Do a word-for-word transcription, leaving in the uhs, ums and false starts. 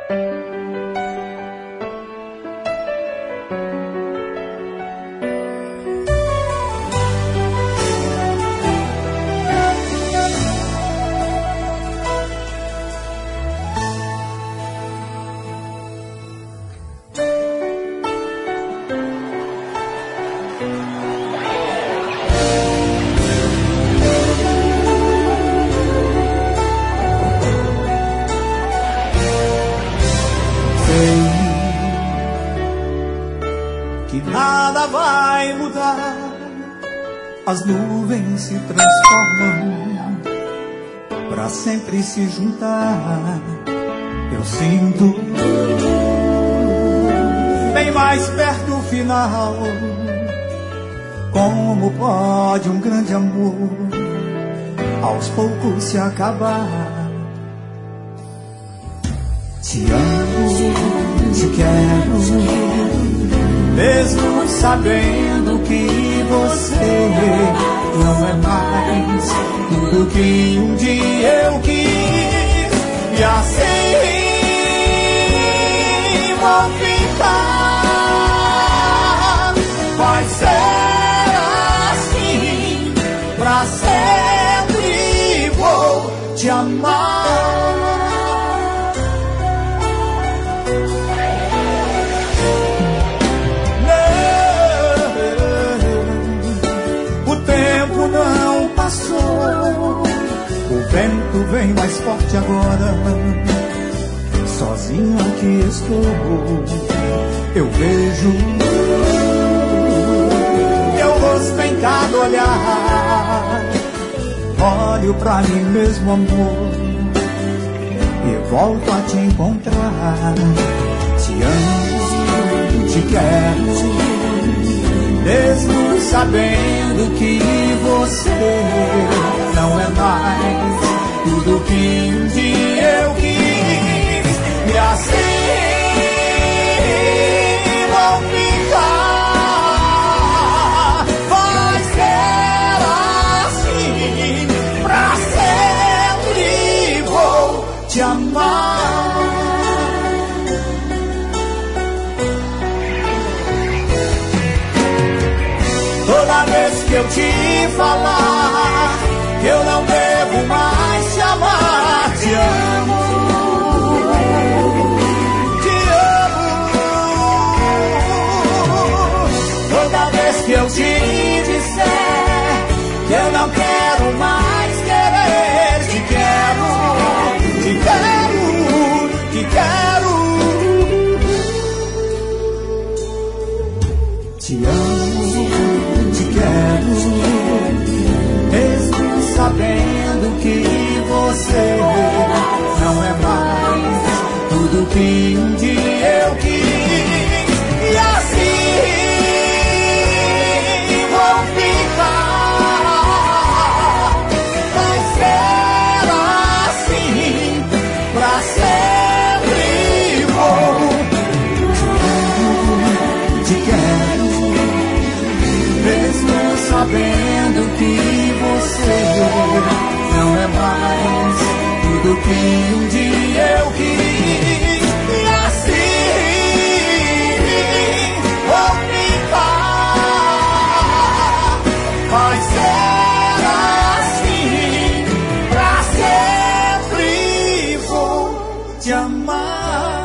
As nuvens se transformam pra sempre se juntar. Eu sinto bem mais perto do final. Como pode um grande amor aos poucos se acabar? Te amo, te quero, mesmo sabendo que você não é mais tudo que um dia eu quis. E assim vou ficar. Vai ser assim, pra sempre vou te amar. Não passou, o vento vem mais forte agora. Sozinho aqui estou, eu vejo teu rosto em cada olhar. Olho pra mim mesmo, amor, e volto a te encontrar. Te amo, te quero, mesmo sabendo que você não é mais tudo que um dia eu quis. E assim vou ficar. Vai ser assim, pra sempre vou te amar. Toda vez que eu te falar que eu não devo mais te amar, te amo, te amo. Toda vez que eu te disser que eu não quero mais querer, te quero, te quero, te quero. Te amo, te quero, mesmo sabendo que você não é mais tudo que um dia eu quis. E assim vou ficar. Vai ser assim, pra sempre vou. Te quero, mesmo sabendo que você não é mais tudo que um dia eu quis. E assim vou ficar. Vai ser assim, pra sempre vou te amar.